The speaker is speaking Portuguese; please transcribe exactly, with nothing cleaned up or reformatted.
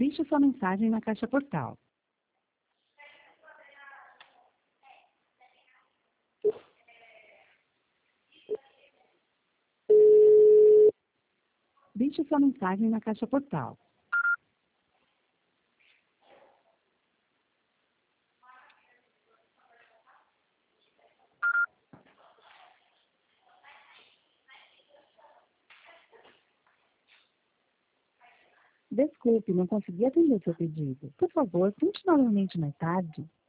Deixe sua mensagem na caixa postal. Deixe sua mensagem na caixa postal. Desculpe, não consegui atender seu pedido. Por favor, tente novamente mais tarde.